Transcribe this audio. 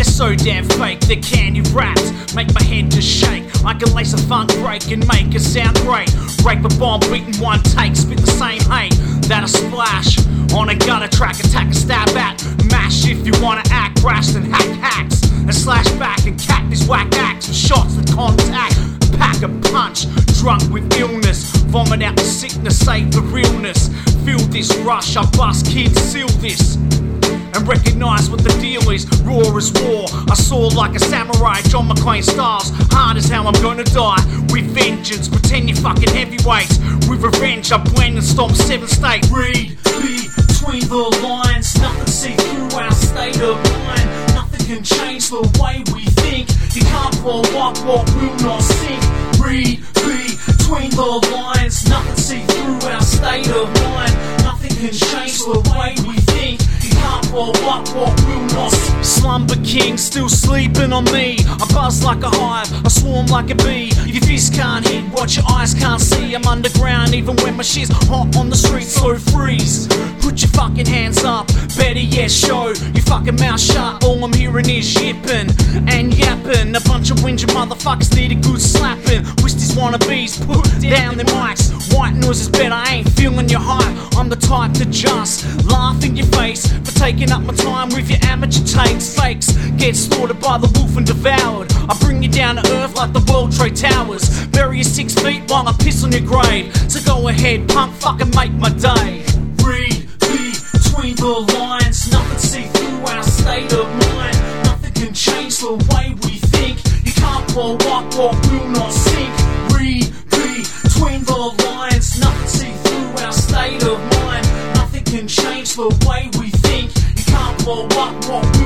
They're so damn fake, they're candy wrapped. Make my head just shake. I can lace a funk break and make it sound great. Break a bomb, beat in one take. Spit the same hate that I splash on a gutter track. Attack and stab at, mash if you wanna act rash. Then hack hacks and slash back and cack these whack acts with shots that contact. Pack a punch, drunk with illness. Vomit out the sickness, save the realness. Feel this rush, I bust kids, seal this and recognize what the deal is. Raw as war, I soar like a samurai, John McClane styles. Hard as how I'm gonna die with vengeance. Pretend you're fucking heavyweights. With revenge I blend and stomp 7 states. Read between the lines. Nothing see through our state of mind. Nothing can change the way we think. You can't blow up what will not sink. Read between the lines. Nothing see through our state of mind. Nothing can change the way we think. Blow up what will not. Slumber king still sleeping on me. I buzz like a hive, I swarm like a bee. Your fist can't hit what your eyes can't see. I'm underground even when my shit's hot on the street. So freeze, put your fucking hands up. Better yet show your fucking mouth shut. All I'm hearing is yipping and yapping. A bunch of whinging motherfuckers need a good slapping. Wish these wannabes put down their mics. White noise is better, I ain't feeling your hype. I'm the type to just laugh in your face for taking up my time with your amateur takes. Fakes get slaughtered by the wolf and devoured. I bring you down to earth like the World Trade Towers. Bury you 6 feet while I piss on your grave. So go ahead, punk, fucking make my day. Read between the lines. Nothing see through our state of mind. Nothing can change the way we think. You can't blow up what will not sink. Read between the lines. Nothing see through our state of mind. Nothing can change the way we think. You can't blow up what